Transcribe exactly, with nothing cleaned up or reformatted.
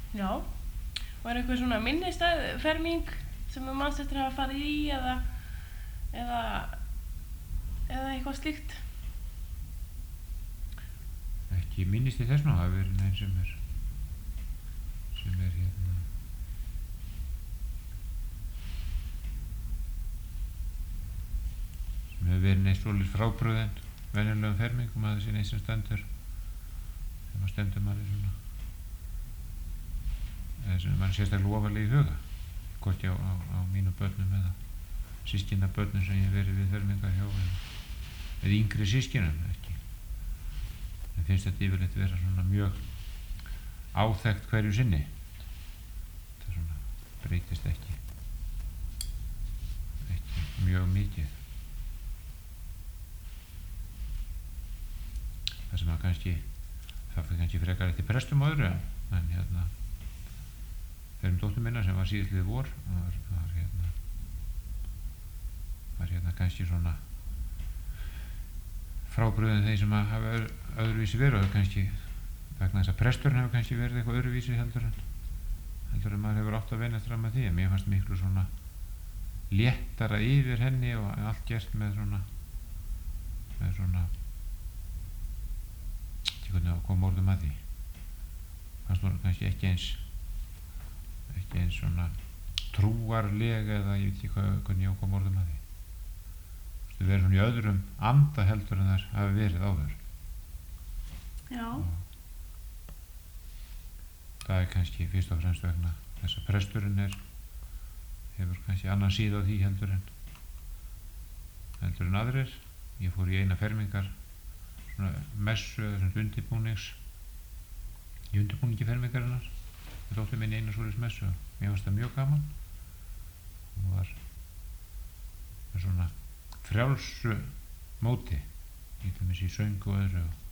Já. Og er eitthvað svona minnistæð ferming sem þú manst eftir að hafa farið í eða eða eða eitthvað slíkt? Ekki minnist ég þess nú, það hafi verið neinn sem er sem er hérna sem hefur verið neitt svolítið frábrugðinn venjulegum fermingum að þessi neitt sem stendur sem að stendur manni svona eða sem mann sérstaklega ofarlega í huga hvort ég á, á, á mínum börnum eða systkina börnum sem ég hef verið við fermingar hjá eða, eða yngri systkinum ekki en finnst þetta yfirleitt vera svona mjög áþekkt hverju sinni það svona breytist ekki ekki mjög mikið það sem að kannski það fyrir kannski frekar eftir prestum og öðru en hérna þeirrum dóttur minna sem var síðastlið vor var, var hérna var hérna kannski svona frábrugðin þeir sem að hafa öðru, öðruvísi verið og kannski vegna þess að presturinn hefur kannski verið eitthvað öðruvísi heldur en heldur en maður hefur átt að venjast fram með því en mér fannst miklu svona léttara yfir henni og allt gert með svona með svona ekki hvernig að koma orðum að því fannst hún kannski ekki eins ekki eins svona trúarlega eða ég veit ekki hvað, hvernig ég á koma orðum að því það verður svona í öðrum anda heldur en þar hafi verið áður Já og það er kannski fyrst og fremst vegna þess að presturinn er hefur kannski annan síð á því heldur en heldur en aðrir ég fór í eina fermingar svona messu eða svona undirbúnings í undirbúningi fermingarinnar ég þótti minni eina svoleiðis messu mér fannst það mjög gaman hún var með svona frjálsu móti í dæmis í söng og öðru